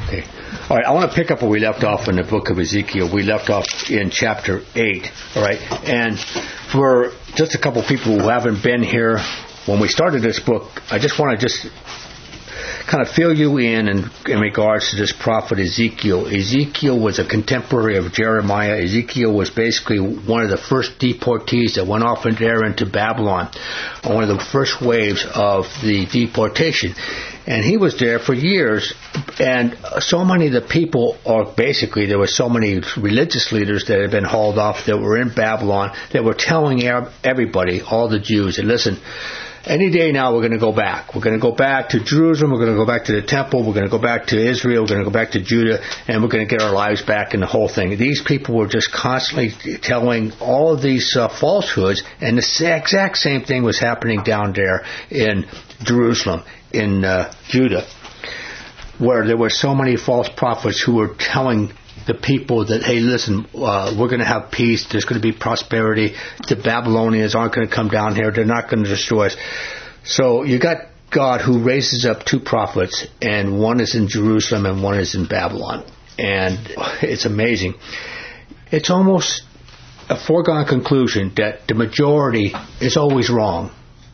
Okay. All right, I want to pick up where we left off in the book of Ezekiel. We left off in chapter 8, all right? And for just a couple people who haven't been here, when we started this book, I just want to kind of fill you in regards to this prophet Ezekiel. Ezekiel was a contemporary of Jeremiah. Ezekiel was basically one of the first deportees that went off into Babylon, one of the first waves of the deportation. And he was there for years, and so many of the people, or basically there were so many religious leaders that had been hauled off that were in Babylon that were telling everybody, all the Jews, that listen, any day now we're going to go back. We're going to go back to Jerusalem. We're going to go back to the temple. We're going to go back to Israel. We're going to go back to Judah. And we're going to get our lives back and the whole thing. These people were just constantly telling all of these falsehoods. And the exact same thing was happening down there in Jerusalem, in Judah, where there were so many false prophets who were telling the people that, hey, listen, we're going to have peace. There's going to be prosperity. The Babylonians aren't going to come down here. They're not going to destroy us. So you got God who raises up two prophets, and one is in Jerusalem and one is in Babylon. And it's amazing. It's almost a foregone conclusion that the majority is always wrong.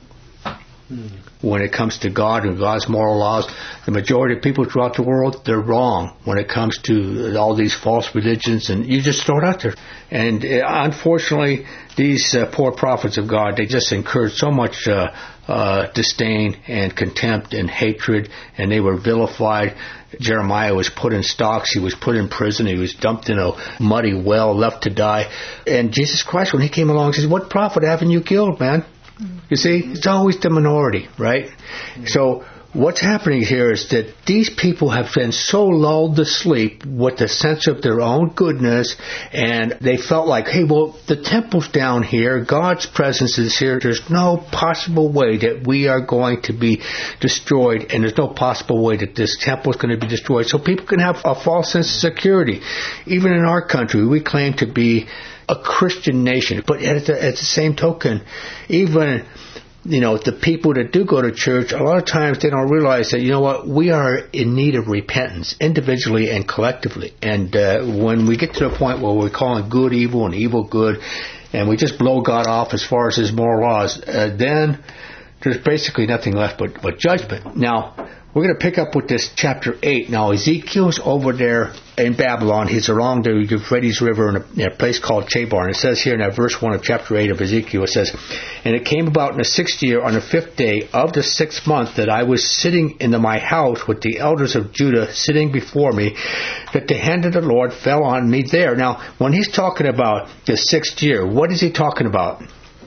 When it comes to God and God's moral laws, the majority of people throughout the world, they're wrong when it comes to all these false religions, and you just throw it out there. And unfortunately, these poor prophets of God, they just incurred so much disdain and contempt and hatred, and they were vilified. Jeremiah was put in stocks, he was put in prison, he was dumped in a muddy well, left to die. And Jesus Christ, when he came along, says, what prophet haven't you killed, man? You see, it's always the minority, right? So what's happening here is that these people have been so lulled to sleep with the sense of their own goodness, and they felt like, hey, well, the temple's down here, God's presence is here, there's no possible way that we are going to be destroyed, and there's no possible way that this temple is going to be destroyed. So people can have a false sense of security. Even in our country, we claim to be a Christian nation, but at the same token, even the people that do go to church, a lot of times they don't realize that, we are in need of repentance, individually and collectively. And when we get to the point where we're calling good evil and evil good, and we just blow God off as far as his moral laws, then there's basically nothing left but judgment. Now, we're going to pick up with this chapter 8. Now, Ezekiel's over there in Babylon. He's along the Euphrates River in a place called Chebar. And it says here in that verse 1 of chapter 8 of Ezekiel, it says, and it came about in the 6th year on the 5th day of the 6th month that I was sitting in my house with the elders of Judah sitting before me, that the hand of the Lord fell on me there. Now, when he's talking about the 6th year, what is he talking about?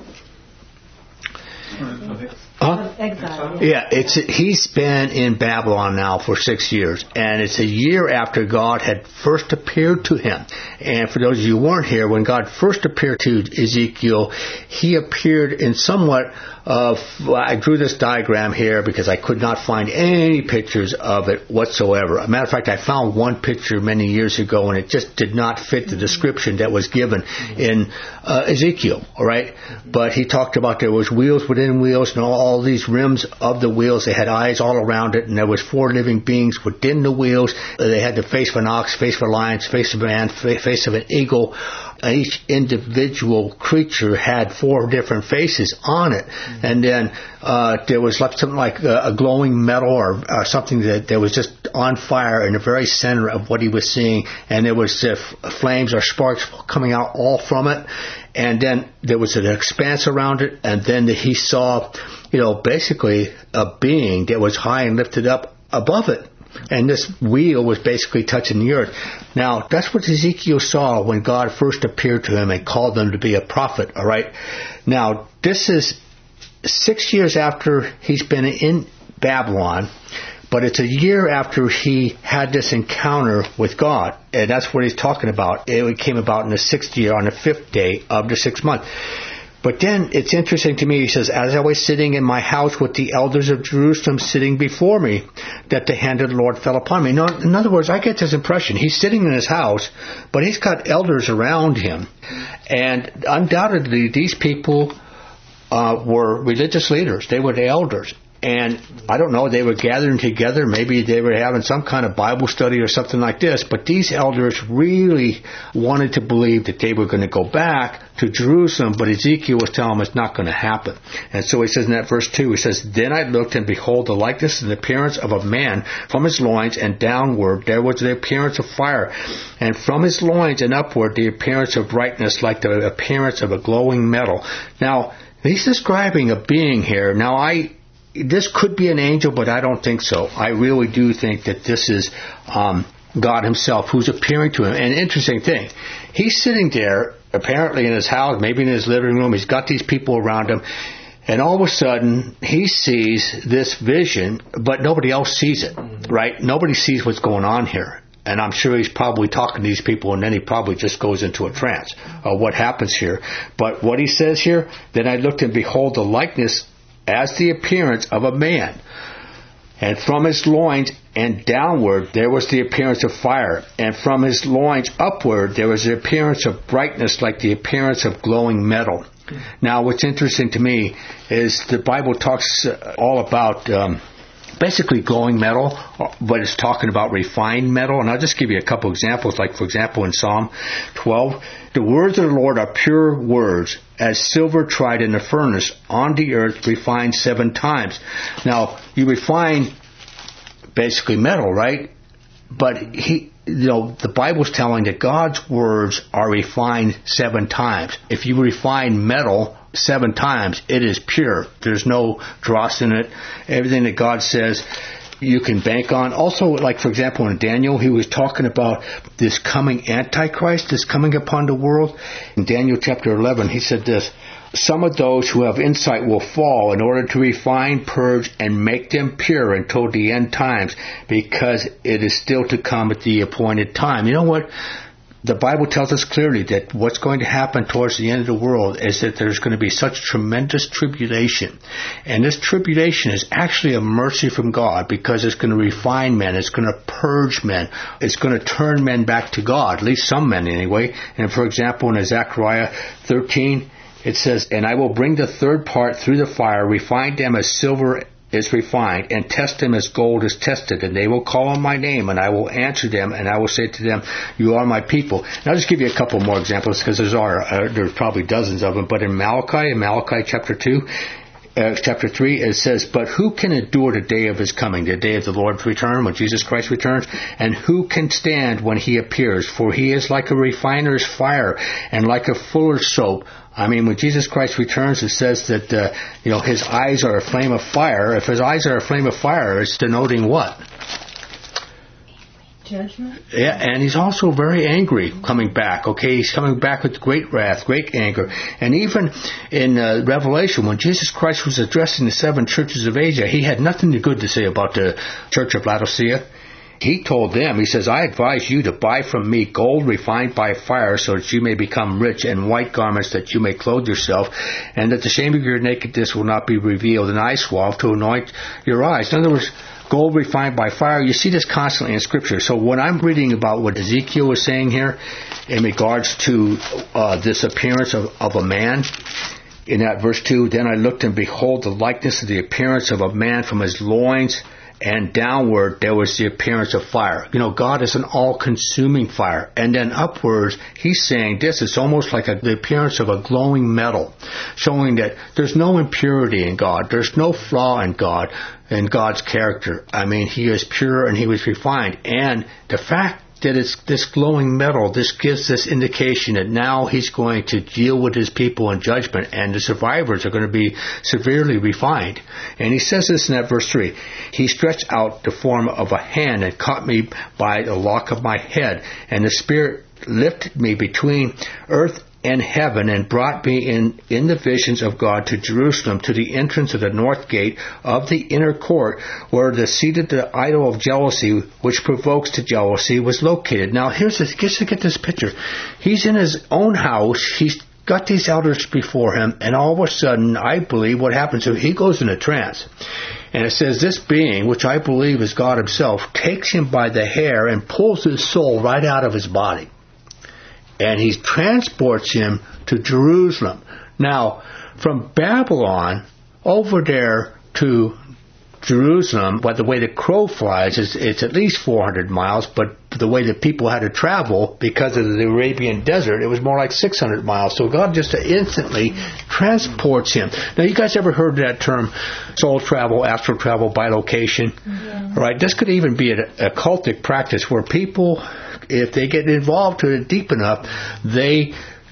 Exile. Yeah, he's been in Babylon now for 6 years, and it's a year after God had first appeared to him. And for those of you who weren't here, when God first appeared to Ezekiel, he appeared in somewhat of, I drew this diagram here because I could not find any pictures of it whatsoever. As a matter of fact, I found one picture many years ago, and it just did not fit the description that was given in Ezekiel, all right? But he talked about there was wheels within wheels, and all these rims of the wheels, they had eyes all around it, and there was 4 living beings within the wheels. They had the face of an ox, face of a lion, face of a man, face of an eagle. Each individual creature had 4 different faces on it. And then there was something like a glowing metal or something that was just on fire in the very center of what he was seeing. And there was flames or sparks coming out all from it. And then there was an expanse around it. And then he saw, basically a being that was high and lifted up above it. And this wheel was basically touching the earth. Now, that's what Ezekiel saw when God first appeared to him and called him to be a prophet, all right? Now, this is 6 years after he's been in Babylon, but it's a year after he had this encounter with God. And that's what he's talking about. It came about in the 6th year on the 5th day of the 6th month. But then it's interesting to me, he says, as I was sitting in my house with the elders of Jerusalem sitting before me, that the hand of the Lord fell upon me. Now, in other words, I get this impression. He's sitting in his house, but he's got elders around him. And undoubtedly, these people were religious leaders. They were the elders. And I don't know, they were gathering together. Maybe they were having some kind of Bible study or something like this. But these elders really wanted to believe that they were going to go back to Jerusalem. But Ezekiel was telling them it's not going to happen. And so he says in that verse 2, he says, Then I looked, and behold, the likeness and the appearance of a man from his loins and downward. There was the appearance of fire. And from his loins and upward, the appearance of brightness like the appearance of a glowing metal. Now, he's describing a being here. Now, this could be an angel, but I don't think so. I really do think that this is God himself who's appearing to him. And interesting thing, he's sitting there, apparently in his house, maybe in his living room. He's got these people around him. And all of a sudden, he sees this vision, but nobody else sees it, right? Nobody sees what's going on here. And I'm sure he's probably talking to these people, and then he probably just goes into a trance of what happens here. But what he says here, then I looked, and behold, the likeness as the appearance of a man. And from his loins and downward there was the appearance of fire. And from his loins upward there was the appearance of brightness like the appearance of glowing metal. Now, what's interesting to me is the Bible talks all about basically glowing metal, but it's talking about refined metal. And I'll just give you a couple examples. Like, for example, in Psalm 12, the words of the Lord are pure words, as silver tried in a furnace, on the earth refined 7 times. Now, you refine basically metal, right? But the Bible's telling that God's words are refined 7 times. If you refine metal 7 times, it is pure. There's no dross in it. Everything that God says, you can bank on. Also, like, for example, in Daniel, he was talking about this coming Antichrist that's coming upon the world. In Daniel chapter 11, he said this, Some of those who have insight will fall in order to refine, purge, and make them pure until the end times, because it is still to come at the appointed time. You know what? The Bible tells us clearly that what's going to happen towards the end of the world is that there's going to be such tremendous tribulation. And this tribulation is actually a mercy from God, because it's going to refine men. It's going to purge men. It's going to turn men back to God, at least some men anyway. And for example, in Zechariah 13, it says, And I will bring the third part through the fire, refine them as silver is refined, and test them as gold is tested, and they will call on my name, and I will answer them, and I will say to them, You are my people. And I'll just give you a couple more examples, because there's probably dozens of them. But in Malachi chapter 2, chapter 3, it says, But who can endure the day of his coming, the day of the Lord's return, when Jesus Christ returns? And who can stand when he appears? For he is like a refiner's fire, and like a fuller's soap. I mean, when Jesus Christ returns, it says that, his eyes are a flame of fire. If his eyes are a flame of fire, it's denoting what? Judgment? Yeah, and he's also very angry coming back. Okay, he's coming back with great wrath, great anger. And even in Revelation, when Jesus Christ was addressing the 7 churches of Asia, he had nothing good to say about the church of Laodicea. He told them, he says, I advise you to buy from me gold refined by fire, so that you may become rich, and white garments that you may clothe yourself, and that the shame of your nakedness will not be revealed, and eye swab to anoint your eyes. In other words, gold refined by fire. You see this constantly in Scripture. So when I'm reading about what Ezekiel was saying here in regards to this appearance of a man, in that verse 2, Then I looked, and behold, the likeness of the appearance of a man from his loins and downward there was the appearance of fire. God is an all-consuming fire. And then upwards, he's saying this, it's almost like the appearance of a glowing metal, showing that there's no impurity in God. There's no flaw in God, in God's character. I mean, he is pure and he was refined. And the fact that it's this glowing metal, this gives this indication that now he's going to deal with his people in judgment, and the survivors are going to be severely refined. And he says this in that verse 3, He stretched out the form of a hand and caught me by the lock of my head, and the Spirit lifted me between earth and heaven, and brought me in the visions of God to Jerusalem, to the entrance of the north gate of the inner court, where the seat of the idol of jealousy, which provokes to jealousy, was located. Now, just to get this picture. He's in his own house. He's got these elders before him, and all of a sudden, I believe what happens is he goes in a trance. And it says this being, which I believe is God himself, takes him by the hair and pulls his soul right out of his body. And he transports him to Jerusalem. Now, from Babylon over there to Jerusalem, by the way the crow flies, it's at least 400 miles, but the way that people had to travel because of the Arabian desert, it was more like 600 miles. So God just instantly transports him. Now, you guys ever heard that term, soul travel, astral travel, bilocation? Yeah. Right? This could even be a cultic practice where people, if they get involved to it deep enough, they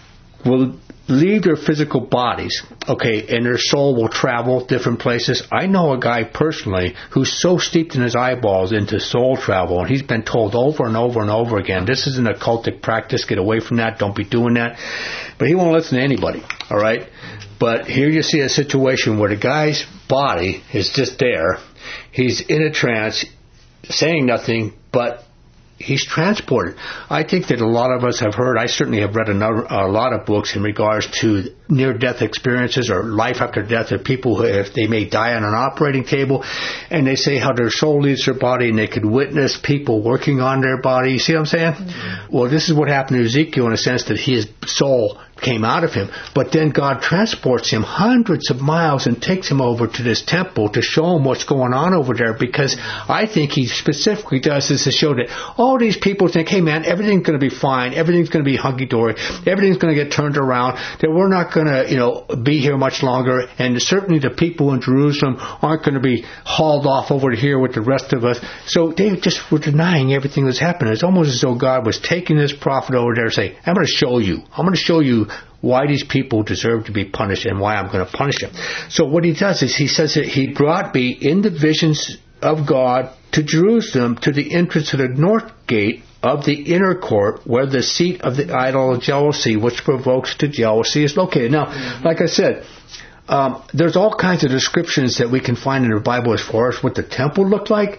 will leave their physical bodies, okay, and their soul will travel different places. I know a guy personally who's so steeped in his eyeballs into soul travel, and he's been told over and over and over again, this isn't a cultic practice, get away from that, don't be doing that. But he won't listen to anybody, all right? But here you see a situation where the guy's body is just there. He's in a trance, saying nothing, but he's transported. I think that a lot of us have heard, I certainly have read a lot of books in regards to near-death experiences or life after death of people who, if they may die on an operating table, and they say how their soul leaves their body and they could witness people working on their body. You see what I'm saying? Mm-hmm. Well, this is what happened to Ezekiel in a sense that his soul came out of him, but then God transports him hundreds of miles and takes him over to this temple to show him what's going on over there, because I think he specifically does this to show that all these people think, hey man, everything's going to be fine, everything's going to be hunky-dory, everything's going to get turned around, that we're not going to, be here much longer, and certainly the people in Jerusalem aren't going to be hauled off over to here with the rest of us. So they just were denying everything that's happening. It's almost as though God was taking this prophet over there and saying, I'm going to show you why these people deserve to be punished and why I'm going to punish them. So what he does is he says that he brought me in the visions of God to Jerusalem, to the entrance of the north gate of the inner court, where the seat of the idol of jealousy, which provokes to jealousy, is located. Now, like I said, there's all kinds of descriptions that we can find in the Bible as far as what the temple looked like,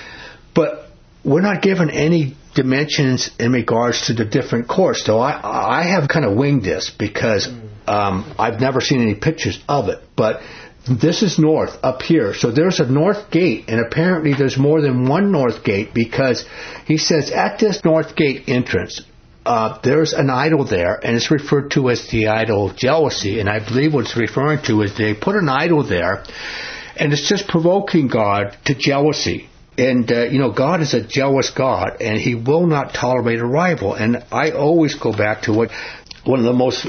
but we're not given any dimensions in regards to the different courts. So I have kind of winged this because I've never seen any pictures of it. But this is north up here. So there's a north gate, and apparently there's more than one north gate, because he says at this north gate entrance, there's an idol there, and it's referred to as the idol of jealousy. And I believe what it's referring to is they put an idol there, and it's just provoking God to jealousy. And, God is a jealous God, and he will not tolerate a rival. And I always go back to what one of the most,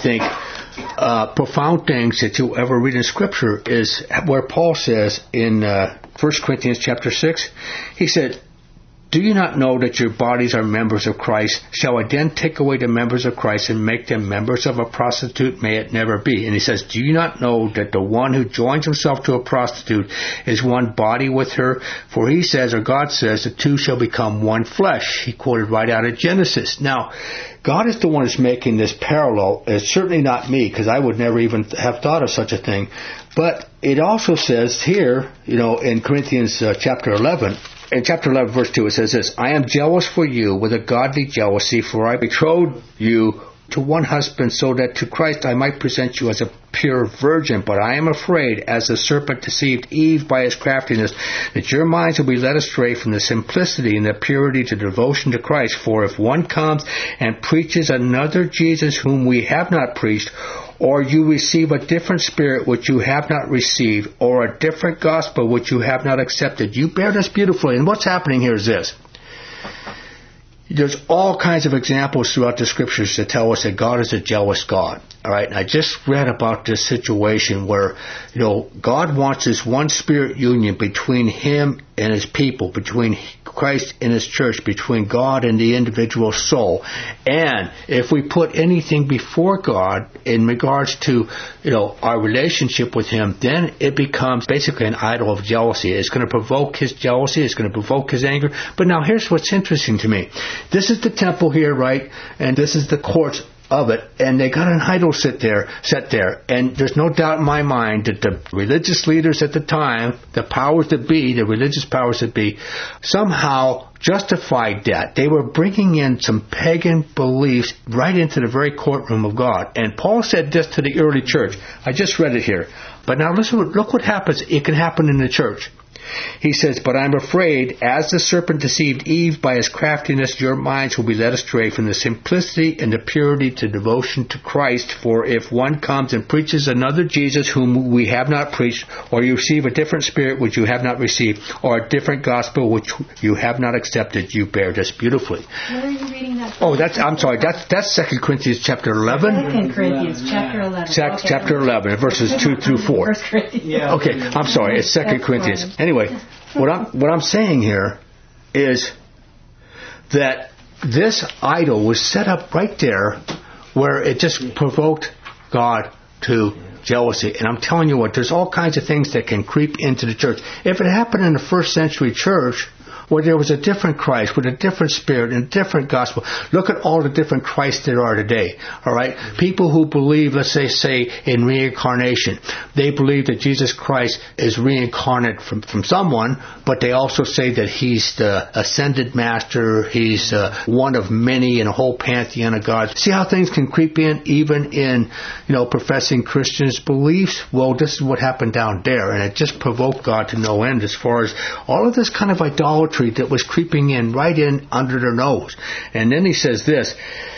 profound things that you'll ever read in Scripture is where Paul says in 1 Corinthians chapter 6, he said, do you not know that your bodies are members of Christ? Shall I then take away the members of Christ and make them members of a prostitute? May it never be. And he says, do you not know that the one who joins himself to a prostitute is one body with her? For he says, or God says, the two shall become one flesh. He quoted right out of Genesis. Now, God is the one who's making this parallel. It's certainly not me, because I would never even have thought of such a thing. But it also says here, in Corinthians chapter 11, in chapter 11, verse 2, it says this, I am jealous for you with a godly jealousy, for I betrothed you to one husband, so that to Christ I might present you as a pure virgin. But I am afraid, as the serpent deceived Eve by his craftiness, that your minds will be led astray from the simplicity and the purity to devotion to Christ. For if one comes and preaches another Jesus whom we have not preached, or you receive a different spirit which you have not received, or a different gospel which you have not accepted, you bear this beautifully. And what's happening here is this. There's all kinds of examples throughout the Scriptures that tell us that God is a jealous God. All right, and I just read about this situation where, God wants this one spirit union between Him and His people, between Christ and His church, between God and the individual soul. And if we put anything before God in regards to, our relationship with Him, then it becomes basically an idol of jealousy. It's going to provoke His jealousy. It's going to provoke His anger. But now here's what's interesting to me. This is the temple here, right? And this is the courts of it, and they got an idol set there, and there's no doubt in my mind that the religious leaders at the time, the powers that be, the religious powers that be, somehow justified that. They were bringing in some pagan beliefs right into the very courtroom of God. And Paul said this to the early church. I just read it here. But now listen, look what happens. It can happen in the church. He says, but I'm afraid, as the serpent deceived Eve by his craftiness, your minds will be led astray from the simplicity and the purity to devotion to Christ. For if one comes and preaches another Jesus whom we have not preached, or you receive a different spirit which you have not received, or a different gospel which you have not accepted, you bear this beautifully. Where are you reading that from? Oh, that's 2 Corinthians chapter 11. 2 Corinthians chapter 11. Chapter 11, verses 2 through 4. Yeah. Okay, I'm sorry, it's 2 Corinthians. Fine. Anyway, what I'm saying here is that this idol was set up right there where it just provoked God to jealousy. And I'm telling you what, there's all kinds of things that can creep into the church. If it happened in the first century church, where there was a different Christ with a different spirit and a different gospel. Look at all the different Christs there are today. All right, people who believe, let's say in reincarnation, they believe that Jesus Christ is reincarnate from someone, but they also say that he's the ascended master. He's one of many in a whole pantheon of gods. See how things can creep in, even in professing Christians' beliefs. Well, this is what happened down there, and it just provoked God to no end as far as all of this kind of idolatry that was creeping in right in under their nose. And then he says this.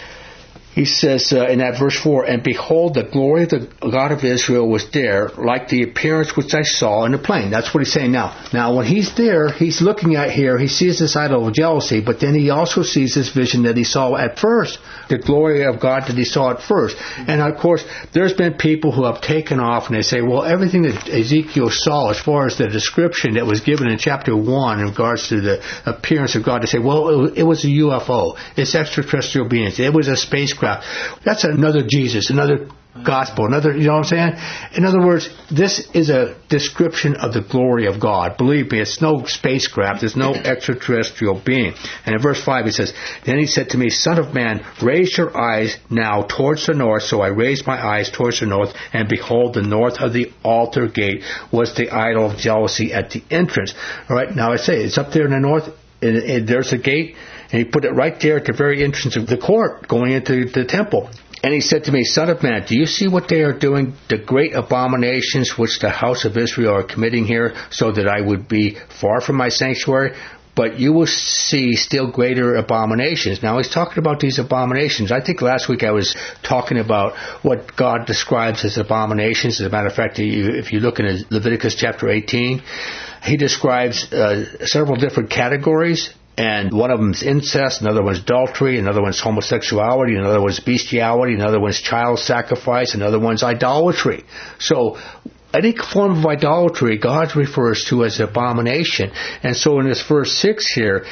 He says in that verse 4, and behold, the glory of the God of Israel was there, like the appearance which I saw in the plain. That's what he's saying now. Now, when he's there, he's looking at here, he sees this idol of jealousy, but then he also sees this vision that he saw at first, the glory of God that he saw at first. And of course, there's been people who have taken off and they say, well, everything that Ezekiel saw as far as the description that was given in chapter 1 in regards to the appearance of God, they say, well, it was a UFO. It's extraterrestrial beings. It was a spacecraft. That's another Jesus, another gospel, another, you know what I'm saying? In other words, this is a description of the glory of God. Believe me, it's no spacecraft, it's no extraterrestrial being. And in verse 5 it says, then he said to me, Son of man, raise your eyes now towards the north. So I raised my eyes towards the north, and behold, the north of the altar gate was the idol of jealousy at the entrance. All right, now I say, it's up there in the north, and there's a gate, and he put it right there at the very entrance of the court going into the temple. And he said to me, Son of man, do you see what they are doing, the great abominations which the house of Israel are committing here, so that I would be far from my sanctuary? But you will see still greater abominations. Now, he's talking about these abominations. I think last week I was talking about what God describes as abominations. As a matter of fact, if you look in Leviticus chapter 18, he describes several different categories. And one of them is incest, another one's adultery, another one's homosexuality, another one's bestiality, another one's child sacrifice, another one's idolatry. So any form of idolatry God refers to as abomination. And so in this verse 6 here,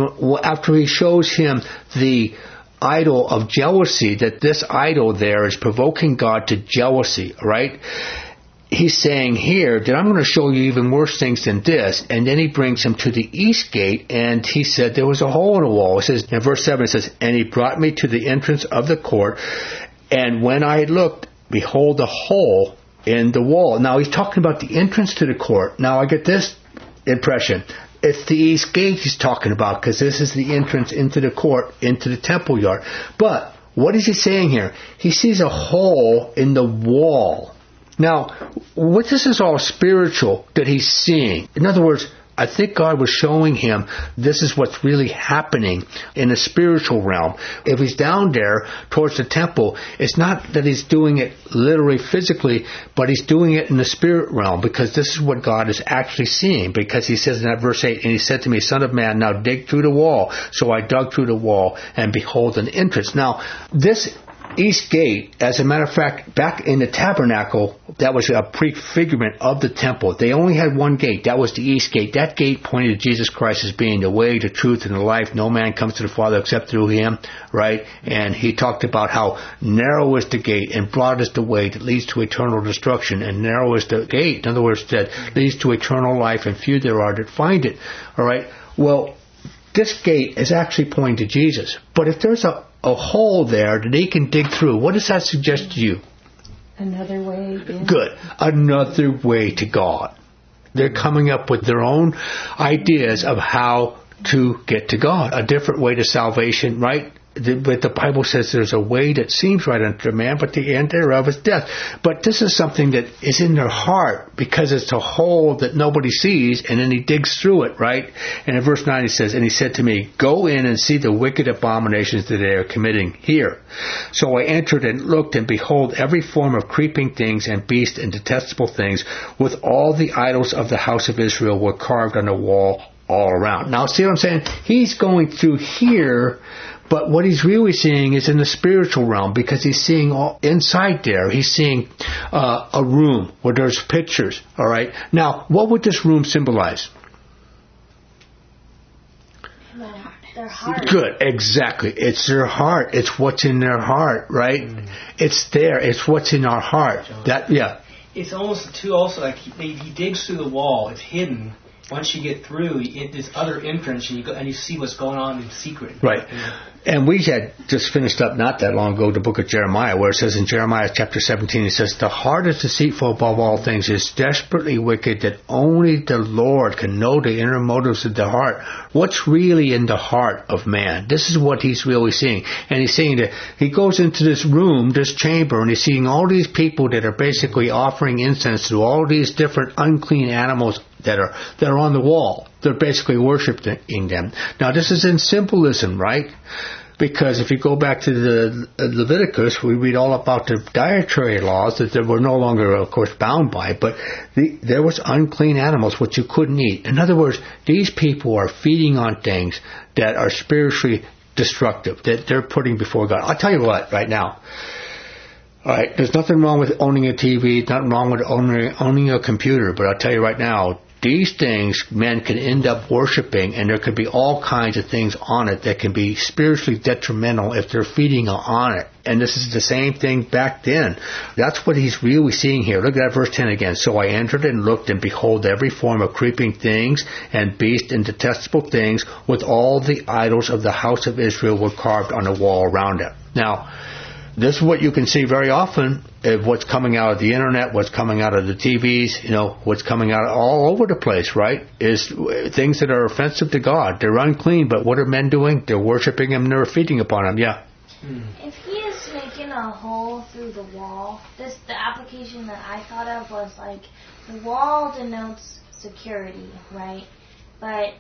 after he shows him the idol of jealousy, that this idol there is provoking God to jealousy, right? He's saying here that I'm going to show you even worse things than this. And then he brings him to the east gate, and he said there was a hole in the wall. It says, in verse 7, it says, and he brought me to the entrance of the court, and when I had looked, behold, a hole in the wall. Now, he's talking about the entrance to the court. Now, I get this impression. It's the east gate he's talking about, because this is the entrance into the court, into the temple yard. But what is he saying here? He sees a hole in the wall. Now, what this is all spiritual that he's seeing. In other words, I think God was showing him this is what's really happening in the spiritual realm. If he's down there towards the temple, it's not that he's doing it literally physically, but he's doing it in the spirit realm, because this is what God is actually seeing. Because he says in that verse 8, and he said to me, Son of man, now dig through the wall. So I dug through the wall, and behold an entrance. Now, this east gate, as a matter of fact, back in the tabernacle, that was a prefigurement of the temple. They only had one gate. That was the east gate. That gate pointed to Jesus Christ as being the way, the truth, and the life. No man comes to the Father except through him, right? And he talked about how narrow is the gate and broad is the way that leads to eternal destruction, and narrow is the gate, in other words, that leads to eternal life, and few there are that find it, all right? Well, this gate is actually pointing to Jesus. But if there's a hole there that he can dig through, what does that suggest to you? Another way in. Good. Another way to God. They're coming up with their own ideas of how to get to God. A different way to salvation, right? but the Bible says there's a way that seems right unto man, but the end thereof is death. But this is something that is in their heart because it's a hole that nobody sees, and then he digs through it, right? And in verse 9 he says, and he said to me, go in and see the wicked abominations that they are committing here. So I entered and looked, and behold, every form of creeping things and beast and detestable things, with all the idols of the house of Israel, were carved on the wall all around. Now, see what I'm saying? He's going through here, but what he's really seeing is in the spiritual realm, because he's seeing all inside there. He's seeing a room where there's pictures. All right. Now, what would this room symbolize? Their heart. Good, exactly. It's their heart. It's what's in their heart, right? It's there. It's what's in our heart. That, yeah. It's almost too. Also, like he digs through the wall. It's hidden. Once you get through, this other entrance, and you see what's going on in secret. Right. And we had just finished up not that long ago the book of Jeremiah, where it says in Jeremiah chapter 17, it says, the heart is deceitful above all things, is desperately wicked, that only the Lord can know the inner motives of the heart. What's really in the heart of man? This is what he's really seeing. And he's seeing that he goes into this room, this chamber, and he's seeing all these people that are basically offering incense to all these different unclean animals that are on the wall. They're basically worshiping them. Now, this is in symbolism, right? Because if you go back to the Leviticus, we read all about the dietary laws that they were no longer, of course, bound by, but there was unclean animals which you couldn't eat. In other words, these people are feeding on things that are spiritually destructive, that they're putting before God. I'll tell you what, right now. All right, there's nothing wrong with owning a TV, nothing wrong with owning a computer, but I'll tell you right now, these things men can end up worshiping, and there could be all kinds of things on it that can be spiritually detrimental if they're feeding on it. And this is the same thing back then. That's what he's really seeing here. Look at that verse 10 again. So I entered and looked, and behold, every form of creeping things and beast and detestable things, with all the idols of the house of Israel, were carved on the wall around it. Now, this is what you can see very often of what's coming out of the internet, what's coming out of the TVs, what's coming out all over the place, right? Is things that are offensive to God. They're unclean, but what are men doing? They're worshiping Him, they're feeding upon Him, yeah. If he is making a hole through the wall, the application that I thought of was like, the wall denotes security, right? But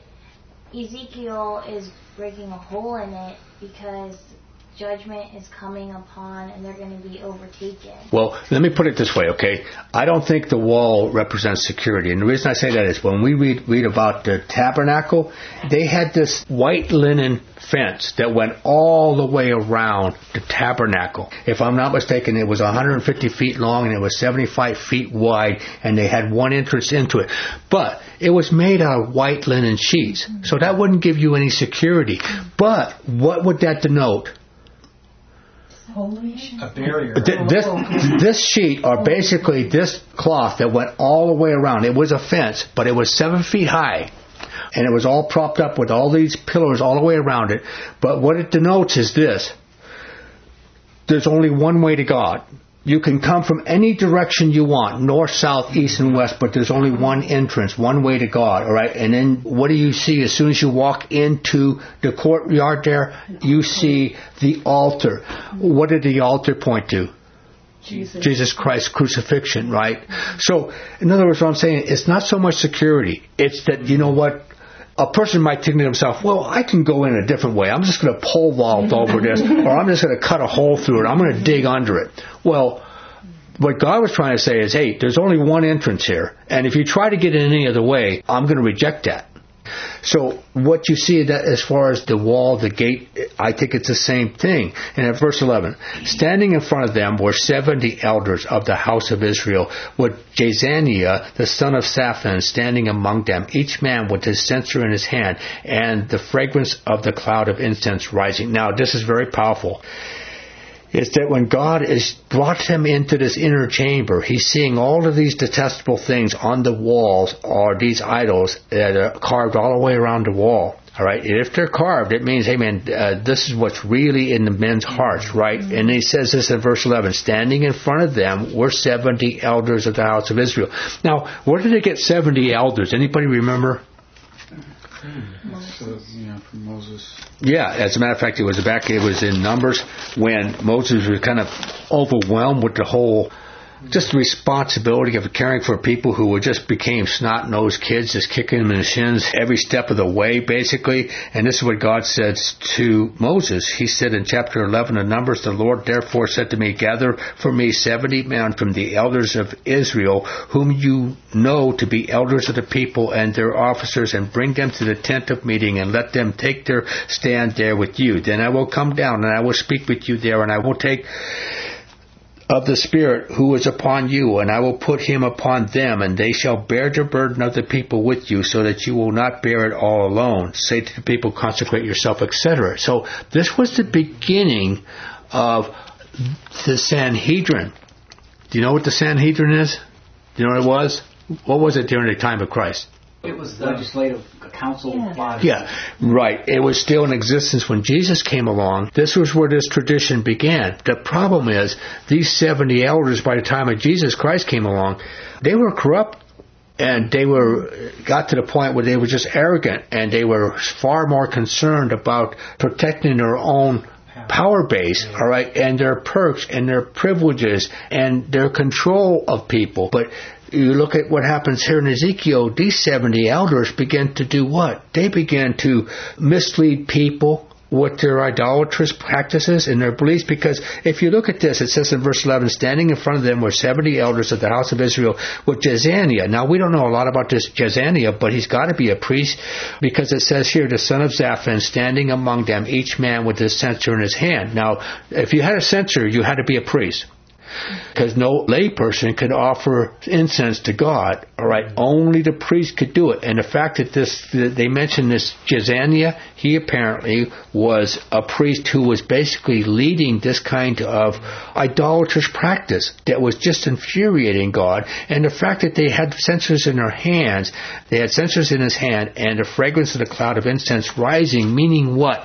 Ezekiel is breaking a hole in it because judgment is coming upon, and they're going to be overtaken. Well, let me put it this way, okay? I don't think the wall represents security. And the reason I say that is when we read about the tabernacle, they had this white linen fence that went all the way around the tabernacle. If I'm not mistaken, it was 150 feet long and it was 75 feet wide, and they had one entrance into it. But it was made out of white linen sheets, so that wouldn't give you any security. But what would that denote? A barrier. This sheet, or basically this cloth that went all the way around, it was a fence, but it was 7 feet high. And it was all propped up with all these pillars all the way around it. But what it denotes is this. There's only one way to God. You can come from any direction you want, north, south, east, and west, but there's only one entrance, one way to God, all right? And then what do you see as soon as you walk into the courtyard there? You see the altar. What did the altar point to? Jesus Christ's crucifixion, right? So, in other words, what I'm saying, it's not so much security. It's that, you know what? A person might think to himself, well, I can go in a different way. I'm just going to pole vault over this, or I'm just going to cut a hole through it. I'm going to dig under it. Well, what God was trying to say is, hey, there's only one entrance here. And if you try to get in any other way, I'm going to reject that. So what you see that as far as the wall, the gate, I think it's the same thing. And at verse 11, standing in front of them were 70 elders of the house of Israel, with Jezaniah, the son of Shaphan, standing among them, each man with his censer in his hand, and the fragrance of the cloud of incense rising. Now, this is very powerful. Is that when God has brought him into this inner chamber, he's seeing all of these detestable things on the walls, or these idols that are carved all the way around the wall. All right, if they're carved, it means, hey man, this is what's really in the men's hearts, right? And he says this in verse 11, standing in front of them were 70 elders of the house of Israel. Now, where did they get 70 elders? Anybody remember? From Moses. Yeah, as a matter of fact, it was in Numbers when Moses was kind of overwhelmed with the whole just the responsibility of caring for people who just became snot-nosed kids, just kicking them in the shins every step of the way, basically. And this is what God says to Moses. He said in chapter 11 of Numbers, "The Lord therefore said to me, gather for me 70 men from the elders of Israel, whom you know to be elders of the people and their officers, and bring them to the tent of meeting, and let them take their stand there with you. Then I will come down, and I will speak with you there, and I will take of the Spirit who is upon you, and I will put him upon them, and they shall bear the burden of the people with you, so that you will not bear it all alone. Say to the people, consecrate yourself," etc. So this was the beginning of the Sanhedrin. Do you know what the Sanhedrin is? Do you know what it was? What was it during the time of Christ? It was the legislative council body. Yeah, right. It was still in existence when Jesus came along. This was where this tradition began. The problem is, these 70 elders, by the time of Jesus Christ came along, they were corrupt, and they got to the point where they were just arrogant, and they were far more concerned about protecting their own power base, all right, and their perks and their privileges and their control of people. But you look at what happens here in Ezekiel, these 70 elders begin to do what? They begin to mislead people with their idolatrous practices and their beliefs, because if you look at this, it says in verse 11, standing in front of them were 70 elders of the house of Israel with Jezaniah. Now, we don't know a lot about this Jezaniah, but he's got to be a priest, because it says here, the son of Zaphan, standing among them, each man with his censer in his hand. Now, if you had a censer, you had to be a priest, because no lay person could offer incense to God. All right, only the priest could do it. And the fact that they mentioned this Jezaniah, he apparently was a priest who was basically leading this kind of idolatrous practice that was just infuriating God. And the fact that they had censers in their hands, they had censers in his hand, and the fragrance of the cloud of incense rising, meaning what?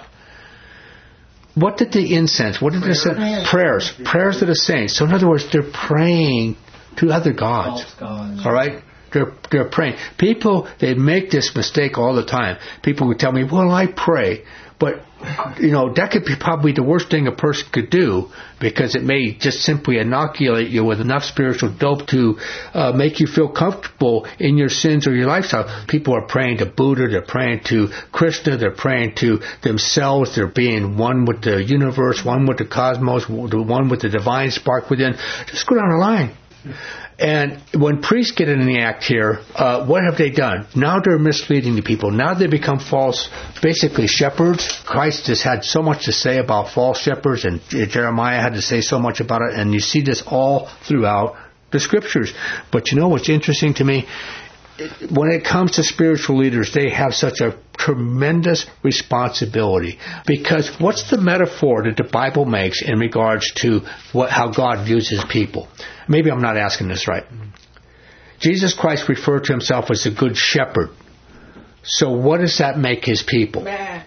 What did the incense, what did the incense? Prayers to the saints. So in other words, they're praying to other gods. All right? They're praying. People, they make this mistake all the time. People would tell me, well, I pray. But, that could be probably the worst thing a person could do, because it may just simply inoculate you with enough spiritual dope to make you feel comfortable in your sins or your lifestyle. People are praying to Buddha, they're praying to Krishna, they're praying to themselves, they're being one with the universe, one with the cosmos, one with the divine spark within. Just go down the line. And when priests get in the act here, what have they done? Now they're misleading the people. Now they become false, basically shepherds. Christ has had so much to say about false shepherds, and Jeremiah had to say so much about it, and you see this all throughout the Scriptures. But you know what's interesting to me? When it comes to spiritual leaders, they have such a tremendous responsibility, because what's the metaphor that the Bible makes in regards to how God views his people? Maybe I'm not asking this right. Jesus Christ referred to himself as a good shepherd. So what does that make his people?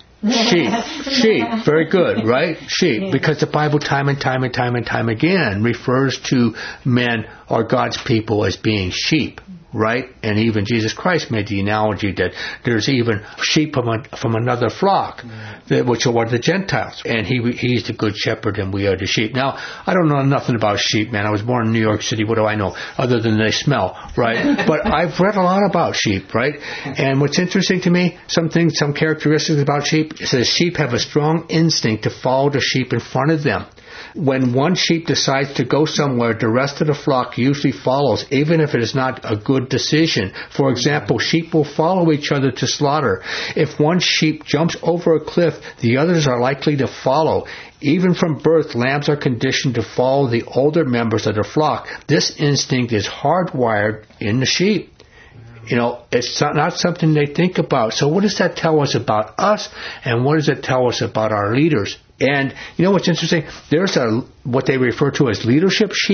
Sheep. Very good, right? Sheep. Yeah. Because the Bible time and time again refers to men or God's people as being sheep. Right? And even Jesus Christ made the analogy that there's even sheep from another flock, which are the Gentiles. And he's the good shepherd and we are the sheep. Now, I don't know nothing about sheep, man. I was born in New York City. What do I know? Other than they smell, right? But I've read a lot about sheep, right? And what's interesting to me, some characteristics about sheep, it says sheep have a strong instinct to follow the sheep in front of them. When one sheep decides to go somewhere, the rest of the flock usually follows, even if it is not a good decision. For example, sheep will follow each other to slaughter. If one sheep jumps over a cliff, the others are likely to follow. Even from birth, lambs are conditioned to follow the older members of their flock. This instinct is hardwired in the sheep. It's not something they think about. So what does that tell us about us, and what does it tell us about our leaders? And you know what's interesting? There's what they refer to as leadership sheep,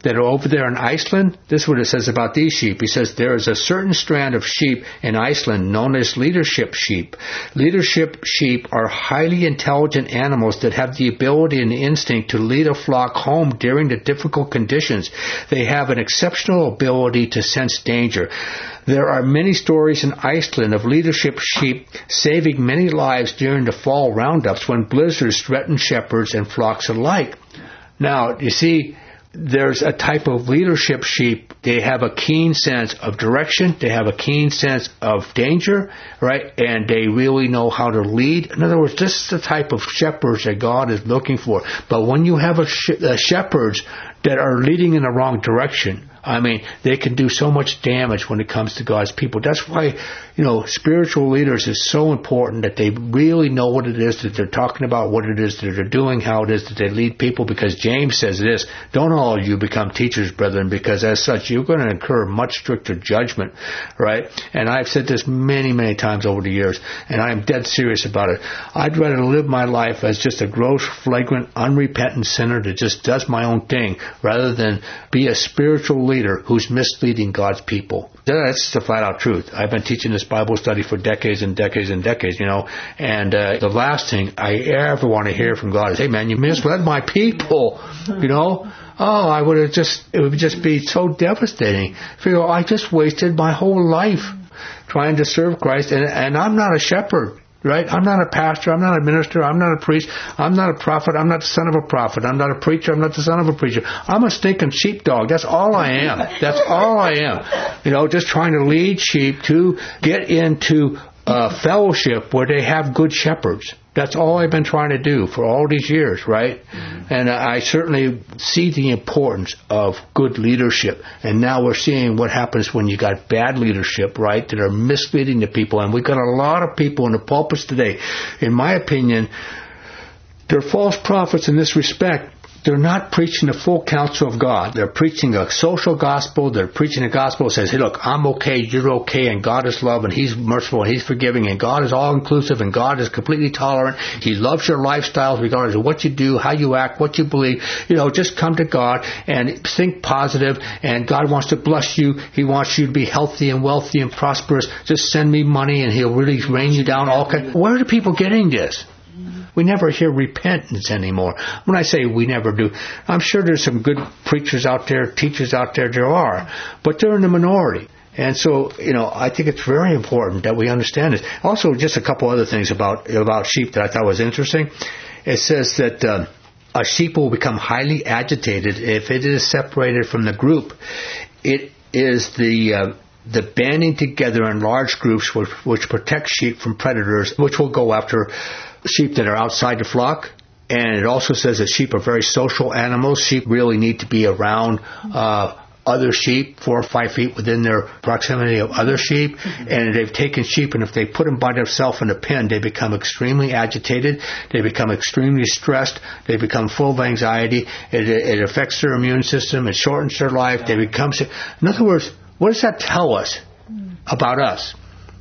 that are over there in Iceland, this is what it says about these sheep. He says, there is a certain strand of sheep in Iceland known as leadership sheep. Leadership sheep are highly intelligent animals that have the ability and the instinct to lead a flock home during the difficult conditions. They have an exceptional ability to sense danger. There are many stories in Iceland of leadership sheep saving many lives during the fall roundups when blizzards threaten shepherds and flocks alike. Now, you see, there's a type of leadership sheep. They have a keen sense of direction. They have a keen sense of danger, right? And they really know how to lead. In other words, this is the type of shepherds that God is looking for. But when you have shepherds that are leading in the wrong direction, I mean, they can do so much damage when it comes to God's people. That's why, spiritual leaders is so important, that they really know what it is that they're talking about, what it is that they're doing, how it is that they lead people. Because James says this, don't all of you become teachers, brethren, because as such you're going to incur much stricter judgment, right? And I've said this many, many times over the years, and I'm dead serious about it. I'd rather live my life as just a gross, flagrant, unrepentant sinner that just does my own thing, rather than be a spiritual leader who's misleading God's people. That's the flat-out truth. I've been teaching this Bible study for decades and decades and decades, and the last thing I ever want to hear from God is, hey man, you misled my people, Oh, it would just be so devastating. I just wasted my whole life trying to serve Christ, and I'm not a shepherd. Right? I'm not a pastor. I'm not a minister. I'm not a priest. I'm not a prophet. I'm not the son of a prophet. I'm not a preacher. I'm not the son of a preacher. I'm a stinking sheepdog. That's all I am. That's all I am. Just trying to lead sheep to get into fellowship where they have good shepherds. That's all I've been trying to do for all these years, right? And I certainly see the importance of good leadership. And now we're seeing what happens when you got bad leadership, right, that are misleading the people. And we've got a lot of people in the pulpits today, in my opinion, they're false prophets in this respect. They're not preaching the full counsel of God. They're preaching a social gospel. They're preaching a gospel that says, hey, look, I'm okay, you're okay, and God is love, and He's merciful, and He's forgiving, and God is all-inclusive, and God is completely tolerant. He loves your lifestyles regardless of what you do, how you act, what you believe. Just come to God and think positive, and God wants to bless you. He wants you to be healthy and wealthy and prosperous. Just send me money, and He'll really rain you down. Where are the people getting this? We never hear repentance anymore. When I say we never do, I'm sure there's some good preachers out there, teachers out there, there are, but they're in the minority. And so, I think it's very important that we understand this. Also, just a couple other things about sheep that I thought was interesting. It says that a sheep will become highly agitated if it is separated from the group. It is the banding together in large groups which protect sheep from predators, which will go after sheep that are outside the flock. And it also says that sheep are very social animals. Sheep really need to be around other sheep 4 or 5 feet within their proximity of other sheep. And they've taken sheep, and if they put them by themselves in a pen, they become extremely agitated. They become extremely stressed. They become full of anxiety. It affects their immune system. It shortens their life. They become sick. In other words, what does that tell us about us?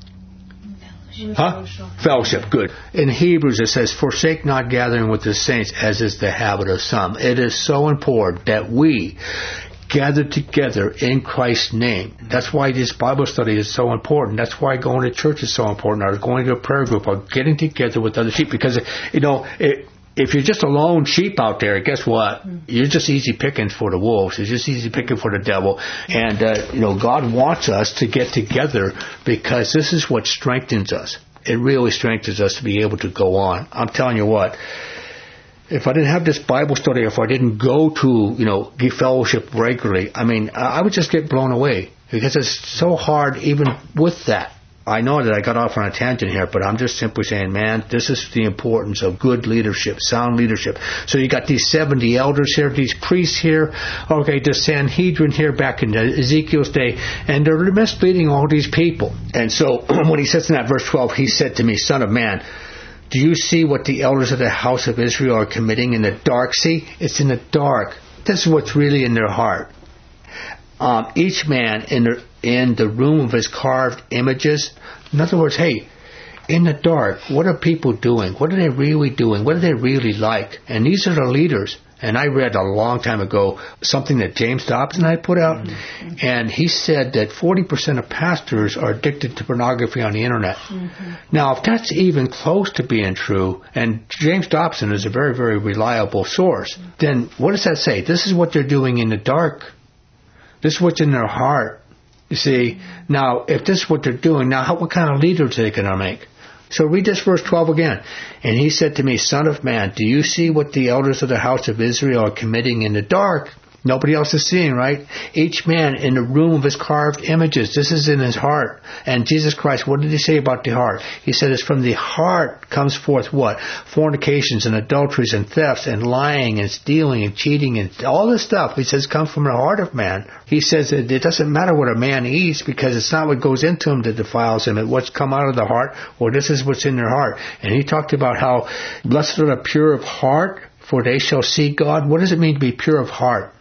Fellowship, good. In Hebrews it says, forsake not gathering with the saints, as is the habit of some. It is so important that we gather together in Christ's name. That's why this Bible study is so important. That's why going to church is so important, or going to a prayer group, or getting together with other sheep. Because, if you're just a lone sheep out there, guess what? You're just easy pickings for the wolves. You're just easy picking for the devil. And, God wants us to get together, because this is what strengthens us. It really strengthens us to be able to go on. I'm telling you what, if I didn't have this Bible study, if I didn't go to, give fellowship regularly, I would just get blown away, because it's so hard even with that. I know that I got off on a tangent here, but I'm just simply saying, man, this is the importance of good leadership, sound leadership. So you got these 70 elders here, these priests here, the Sanhedrin here back in Ezekiel's day, and they're misleading all these people. And so when he says in that verse 12, he said to me, Son of man, do you see what the elders of the house of Israel are committing in the dark? See, it's in the dark. This is what's really in their heart. Each man in the room of his carved images. In other words, hey, in the dark, what are people doing? What are they really doing? What are they really like? And these are the leaders. And I read a long time ago something that James Dobson had put out, and he said that 40% of pastors are addicted to pornography on the internet. Now, if that's even close to being true, and James Dobson is a very, very reliable source, then what does that say? This is what they're doing in the dark. This is what's in their heart. You see, now, if this is what they're doing, now what kind of leaders are they going to make? So read this verse 12 again. And he said to me, Son of man, do you see what the elders of the house of Israel are committing in the dark? Nobody else is seeing, right? Each man in the room of his carved images. This is in his heart. And Jesus Christ, what did he say about the heart? He said it's from the heart comes forth what? Fornications and adulteries and thefts and lying and stealing and cheating and all this stuff. He says comes from the heart of man. He says that it doesn't matter what a man eats because it's not what goes into him that defiles him. It's what's come out of the heart, or this is what's in their heart. And he talked about how blessed are the pure of heart, for they shall see God. What does it mean to be pure of heart?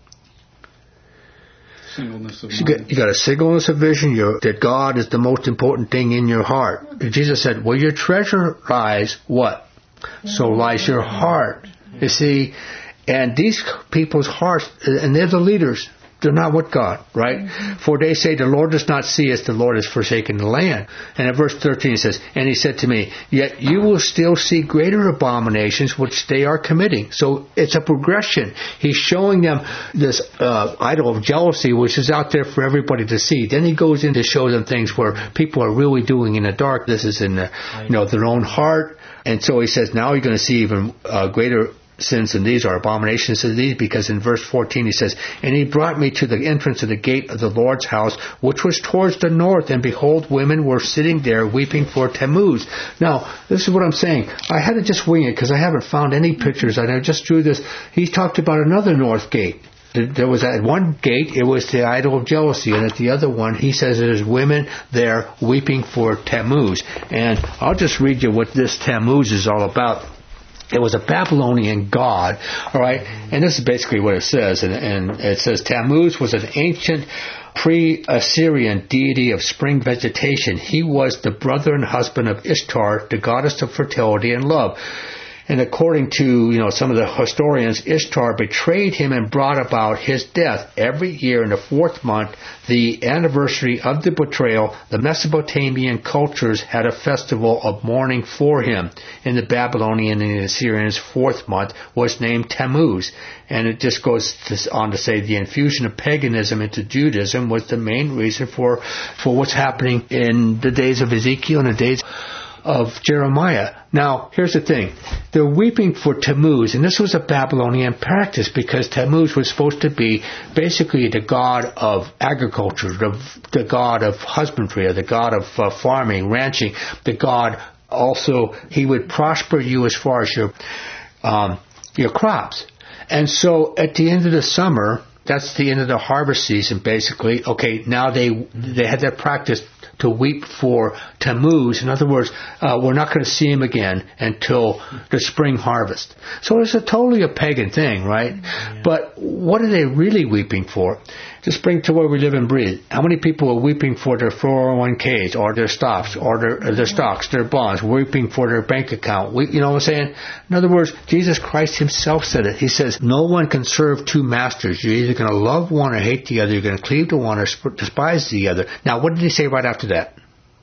Singleness of mind. You got a singleness of vision, that God is the most important thing in your heart. And Jesus said, where your treasure lies, what? So lies your heart. You see, and these people's hearts, and they're the leaders, they're not with God, right? For they say, the Lord does not see us, the Lord has forsaken the land. And in verse 13 it says, and he said to me, yet you will still see greater abominations which they are committing. So it's a progression. He's showing them this idol of jealousy, which is out there for everybody to see. Then he goes in to show them things where people are really doing in the dark. This is in their own heart. And so he says, now you're going to see even greater sins than these, are abominations to these, because in verse 14 he says, and he brought me to the entrance of the gate of the Lord's house, which was towards the north, and behold, women were sitting there weeping for Tammuz. Now, this is what I'm saying. I had to just wing it because I haven't found any pictures. I just drew this. He talked about another north gate. There was at one gate, it was the idol of jealousy, and at the other one, he says there's women there weeping for Tammuz. And I'll just read you what this Tammuz is all about. It was a Babylonian god, all right? And this is basically what it says. And it says, Tammuz was an ancient pre-Assyrian deity of spring vegetation. He was the brother and husband of Ishtar, the goddess of fertility and love. And according to, some of the historians, Ishtar betrayed him and brought about his death. Every year in the 4th month, the anniversary of the betrayal, the Mesopotamian cultures had a festival of mourning for him. In the Babylonian and the Assyrians, 4th month was named Tammuz. And it just goes on to say the infusion of paganism into Judaism was the main reason for what's happening in the days of Ezekiel and the days of Jeremiah. Now, here's the thing. They're weeping for Tammuz, and this was a Babylonian practice because Tammuz was supposed to be basically the god of agriculture, the god of husbandry, or the god of farming, ranching, the god also, he would prosper you as far as your crops. And so at the end of the summer, that's the end of the harvest season basically. Okay, now they had that practice to weep for Tammuz. In other words, we're not going to see him again until the spring harvest. So it's totally a pagan thing, right? Yeah. But what are they really weeping for? Just bring to where we live and breathe. How many people are weeping for their 401ks or their stocks or their stocks, their bonds, weeping for their bank account? You know what I'm saying? In other words, Jesus Christ himself said it. He says, no one can serve two masters. You're either going to love one or hate the other. You're going to cleave to one or despise the other. Now, what did he say right after that?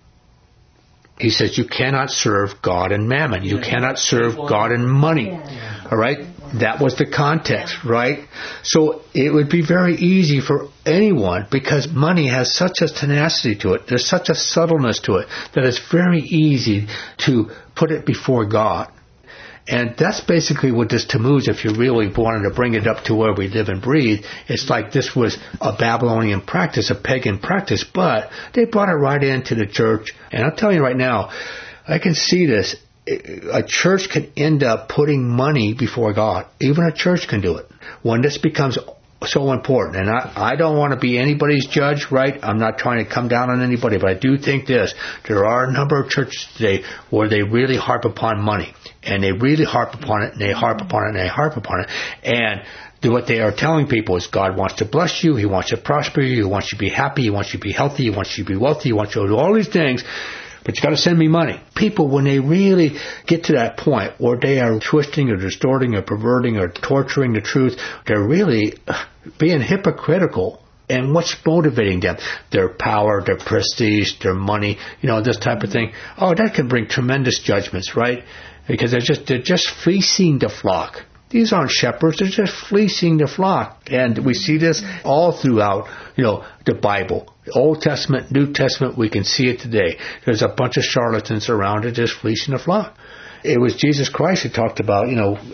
He says, you cannot serve God and mammon. You cannot serve God and money. All right? That was the context, right? So it would be very easy for anyone, because money has such a tenacity to it, there's such a subtleness to it, that it's very easy to put it before God. And that's basically what this Tammuz, if you really wanted to bring it up to where we live and breathe, it's like this was a Babylonian practice, a pagan practice, but they brought it right into the church. And I'll tell you right now, I can see this. A church can end up putting money before God. Even a church can do it. When this becomes so important, and I don't want to be anybody's judge, right? I'm not trying to come down on anybody, but I do think this. There are a number of churches today where they really harp upon money. And they really harp upon it, and they harp upon it, and they harp upon it. And what they are telling people is God wants to bless you. He wants to prosper you. He wants you to be happy. He wants you to be healthy. He wants you to be wealthy. He wants you to do all these things. but you got to send me money. People, when they really get to that point where they are twisting or distorting or perverting or torturing the truth, they're really being hypocritical. And what's motivating them? Their power, their prestige, their money, this type of thing. Oh, that can bring tremendous judgments, right? Because they're just fleecing the flock. These aren't shepherds, they're just fleecing the flock. And we see this all throughout, the Bible. Old Testament, New Testament, we can see it today. There's a bunch of charlatans around it just fleecing the flock. It was Jesus Christ who talked about,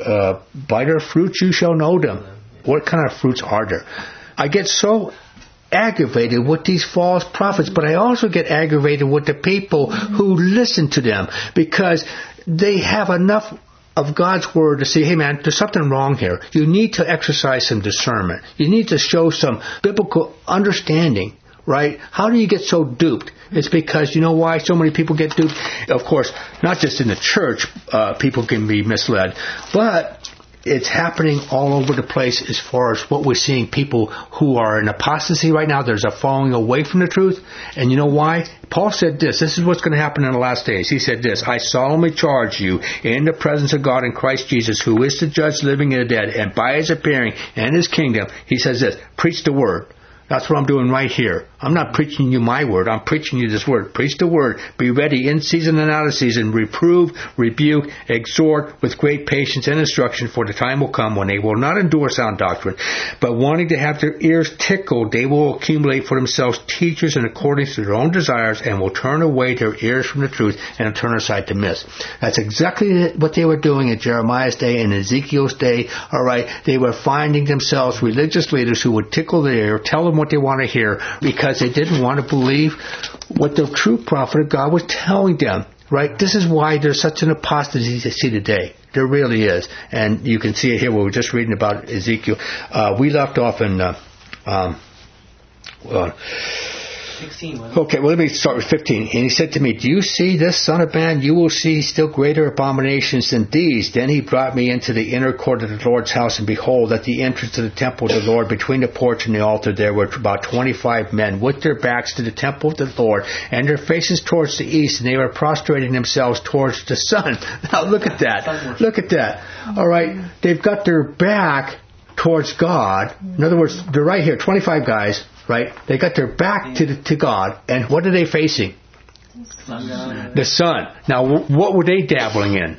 by their fruits you shall know them. What kind of fruits are there? I get so aggravated with these false prophets, but I also get aggravated with the people who listen to them because they have enough of God's Word to say, hey man, there's something wrong here. You need to exercise some discernment. You need to show some biblical understanding, right? How do you get so duped? It's because, you know why so many people get duped? Of course, not just in the church, people can be misled, but it's happening all over the place as far as what we're seeing. People who are in apostasy right now, there's a falling away from the truth. And you know why? Paul said this. This is what's going to happen in the last days. He said this, I solemnly charge you in the presence of God in Christ Jesus, who is to judge the living and the dead, and by his appearing and his kingdom, he says this, preach the word. That's what I'm doing right here. I'm not preaching you my word. I'm preaching you this word. Preach the word. Be ready in season and out of season. Reprove, rebuke, exhort with great patience and instruction, for the time will come when they will not endure sound doctrine, but wanting to have their ears tickled, they will accumulate for themselves teachers in accordance to their own desires, and will turn away their ears from the truth and turn aside to myths. That's exactly what they were doing in Jeremiah's day and Ezekiel's day. All right, they were finding themselves religious leaders who would tickle their ear, tell them what they want to hear, because they didn't want to believe what the true prophet of God was telling them. Right? This is why there's such an apostasy to see today. There really is. And you can see it here. We were just reading about Ezekiel. We left off in 16, wasn't it? Okay, well, let me start with 15. And he said to me, do you see this, son of man? You will see still greater abominations than these. Then he brought me into the inner court of the Lord's house, and behold, at the entrance to the temple of the Lord, between the porch and the altar, there were about 25 men with their backs to the temple of the Lord, and their faces towards the east, and they were prostrating themselves towards the sun. Now, look at that. Look at that. All right, they've got their back towards God. In other words, they're right here, 25 guys. Right? They got their back to God, and what are they facing? The sun. Now, what were they dabbling in?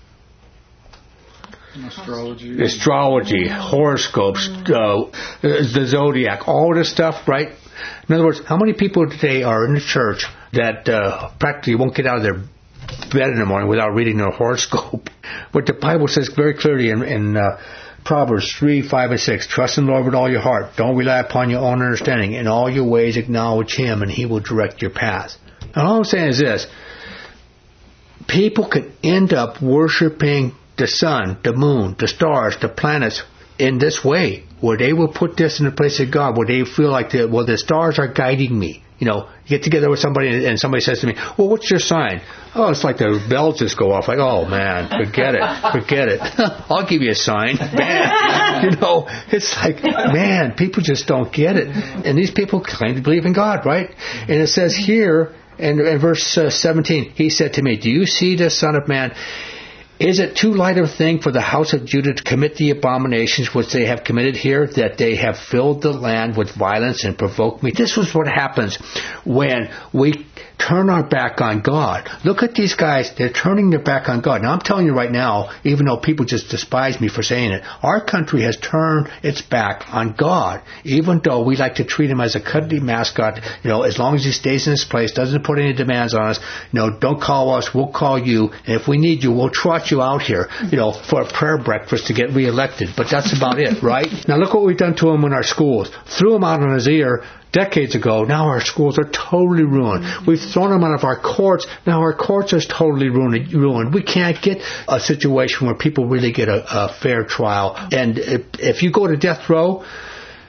Astrology, horoscopes, the zodiac, all this stuff, right? In other words, how many people today are in the church that practically won't get out of their bed in the morning without reading their horoscope? What the Bible says very clearly in Proverbs 3, 5, and 6. Trust in the Lord with all your heart. Don't rely upon your own understanding. In all your ways acknowledge Him, and He will direct your path. And all I'm saying is this. People can end up worshiping the sun, the moon, the stars, the planets in this way, where they will put this in the place of God, where they feel like, the stars are guiding me. You get together with somebody and somebody says to me, well, what's your sign? Oh, it's like the bells just go off. Like, oh, man, forget it. I'll give you a sign. Man. It's like, man, people just don't get it. And these people claim to believe in God, right? And it says here in verse 17, he said to me, do you see this, son of man? Is it too light of a thing for the house of Judah to commit the abominations which they have committed here, that they have filled the land with violence and provoked me? This was what happens when we turn our back on God. Look at these guys. They're turning their back on God. Now, I'm telling you right now, even though people just despise me for saying it, our country has turned its back on God, even though we like to treat Him as a cuddly mascot. As long as He stays in His place, doesn't put any demands on us. Don't call us, we'll call you. And if we need you, we'll trot you out here, for a prayer breakfast to get reelected. But that's about it, right? Now, look what we've done to them in our schools. Threw them out on His ear decades ago. Now our schools are totally ruined. We've thrown them out of our courts. Now our courts are totally ruined. We can't get a situation where people really get a fair trial. And if you go to death row,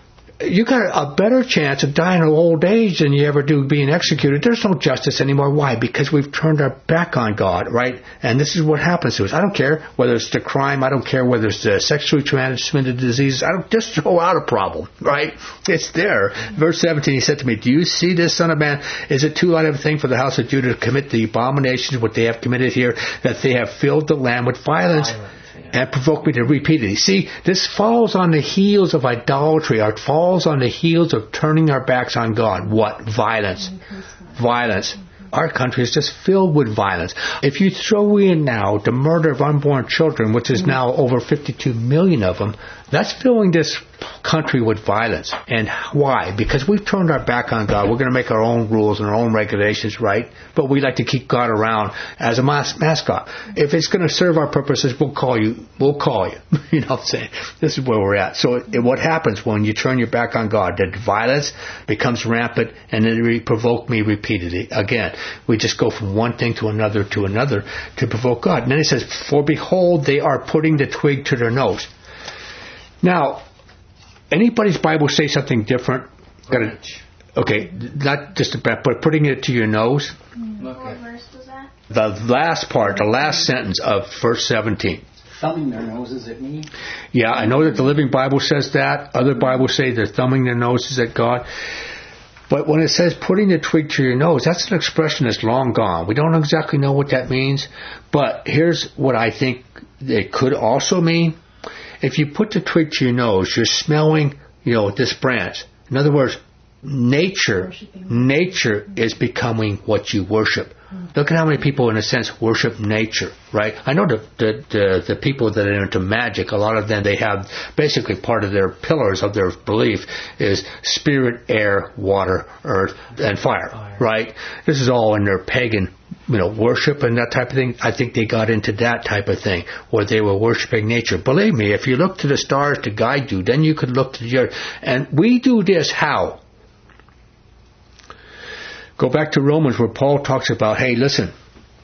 you got a better chance of dying of old age than you ever do being executed. There's no justice anymore. Why? Because we've turned our back on God, right? And this is what happens to us. I don't care whether it's the crime. I don't care whether it's the sexually transmitted diseases. I don't just throw out a problem, right? It's there. Verse 17, he said to me, do you see this, son of man? Is it too light of a thing for the house of Judah to commit the abominations what they have committed here, that they have filled the land with violence? And provoke me to repeat it. See, this falls on the heels of idolatry. It falls on the heels of turning our backs on God. What? Violence. Violence. Our country is just filled with violence. If you throw in now the murder of unborn children, which is now over 52 million of them, that's filling this country with violence. And why? Because we've turned our back on God. We're going to make our own rules and our own regulations, right? But we like to keep God around as a mascot. If it's going to serve our purposes, we'll call you. We'll call you. You know what I'm saying? This is where we're at. So what happens when you turn your back on God? That violence becomes rampant, and it provoked me repeatedly. Again, we just go from one thing to another to provoke God. And then he says, for behold, they are putting the twig to their nose. Now, anybody's Bible say something different? Okay, not just about, but putting it to your nose. What verse was that? The last part, the last sentence of verse 17. Thumbing their noses at me? Yeah, I know that the Living Bible says that. Other Bibles say they're thumbing their noses at God. But when it says putting the twig to your nose, that's an expression that's long gone. We don't exactly know what that means. But here's what I think it could also mean. If you put the twig to your nose, you're smelling, this branch. In other words, nature is becoming what you worship. Look at how many people, in a sense, worship nature, right? I know the people that are into magic, a lot of them, they have basically part of their pillars of their belief is spirit, air, water, earth, and fire, right? This is all in their pagan worship and that type of thing. I think they got into that type of thing where they were worshiping nature. Believe me, if you look to the stars to guide you, then you could look to the earth. And we do this how? Go back to Romans where Paul talks about, hey, listen,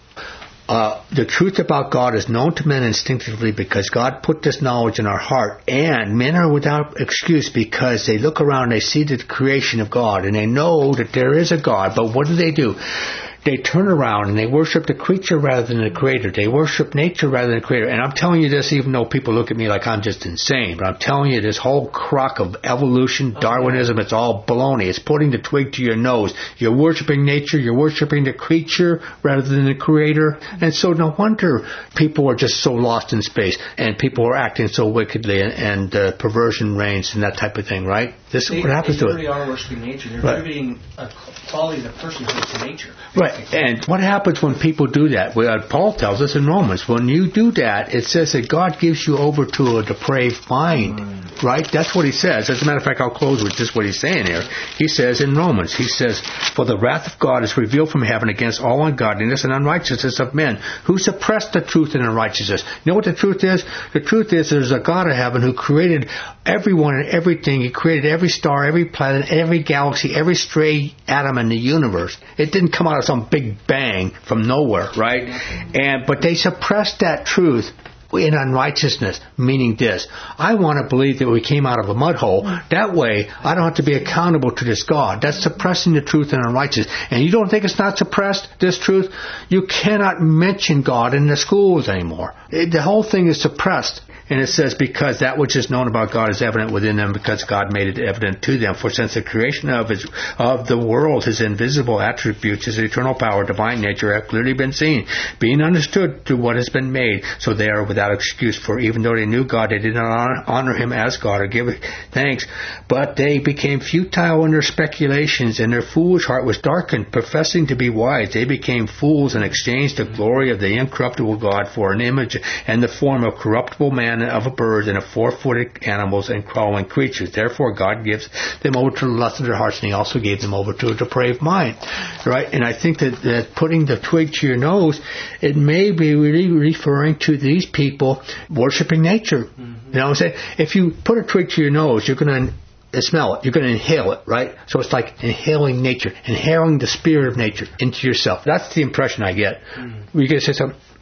the truth about God is known to men instinctively because God put this knowledge in our heart, and men are without excuse because they look around and they see the creation of God and they know that there is a God, but what do? They turn around and they worship the creature rather than the creator. They worship nature rather than the creator. And I'm telling you this even though people look at me like I'm just insane. But I'm telling you this whole crock of evolution, Darwinism, it's all baloney. It's putting the twig to your nose. You're worshiping nature. You're worshiping the creature rather than the creator. And so no wonder people are just so lost in space. And people are acting so wickedly and perversion reigns and that type of thing, right? This is what happens to it. They really are worshiping nature. They're attributing a quality of the personhood to nature. Right. And what happens when people do that? Well, Paul tells us in Romans, when you do that, it says that God gives you over to a depraved mind. Right? That's what he says. As a matter of fact, I'll close with just what he's saying here. He says in Romans, he says, for the wrath of God is revealed from heaven against all ungodliness and unrighteousness of men who suppress the truth in unrighteousness. You know what the truth is? The truth is there's a God of heaven who created everyone and everything. He created every star, every planet, every galaxy, every stray atom in the universe. It didn't come out of some big bang from nowhere, right? But they suppressed that truth in unrighteousness, meaning this. I want to believe that we came out of a mud hole. That way, I don't have to be accountable to this God. That's suppressing the truth in unrighteousness. And you don't think it's not suppressed, this truth? You cannot mention God in the schools anymore. The whole thing is suppressed. And it says, because that which is known about God is evident within them, because God made it evident to them. For since the creation of the world, his invisible attributes, his eternal power, divine nature, have clearly been seen, being understood through what has been made. So they are without excuse. For even though they knew God, they did not honor him as God or give thanks. But they became futile in their speculations, and their foolish heart was darkened. Professing to be wise, they became fools and exchanged the glory of the incorruptible God for an image and the form of corruptible man, of a bird, and of four-footed animals and crawling creatures. Therefore God gives them over to the lust of their hearts, and he also gave them over to a depraved mind. Right? And I think that putting the twig to your nose, it may be really referring to these people worshiping nature. You know what I'm saying? If you put a twig to your nose, you're going to smell it. You're going to inhale it, right? So it's like inhaling nature, inhaling the spirit of nature into yourself. That's the impression I get. Were you going to say something?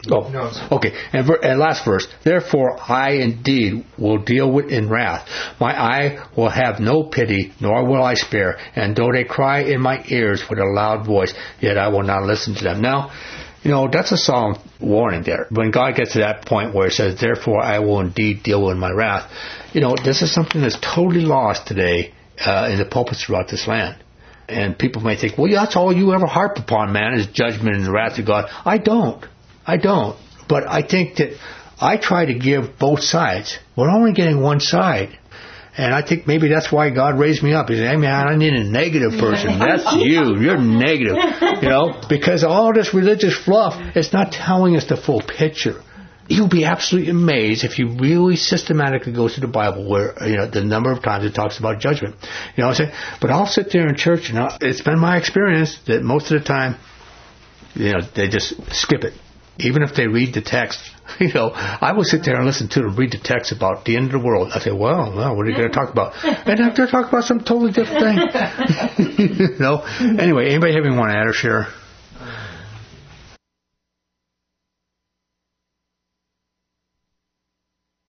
Oh, No. okay. And last verse. Therefore, I indeed will deal with in wrath. My eye will have no pity, nor will I spare. And though they cry in my ears with a loud voice, yet I will not listen to them. Now, that's a solemn warning there. When God gets to that point where He says, therefore, I will indeed deal with my wrath. This is something that's totally lost today in the pulpits throughout this land. And people may think, well, that's all you ever harp upon, man, is judgment and the wrath of God. I don't. But I think that I try to give both sides. We're only getting one side. And I think maybe that's why God raised me up. He said, hey, man, I need a negative person. That's you. You're negative. Because all this religious fluff is not telling us the full picture. You'll be absolutely amazed if you really systematically go through the Bible where, the number of times it talks about judgment. You know what I'm saying? But I'll sit there in church, and it's been my experience that most of the time, they just skip it. Even if they read the text, I will sit there and listen to them read the text about the end of the world. I say, well, what are you going to talk about? And they're talking about some totally different thing. Anyway, anybody have anything want to add or share?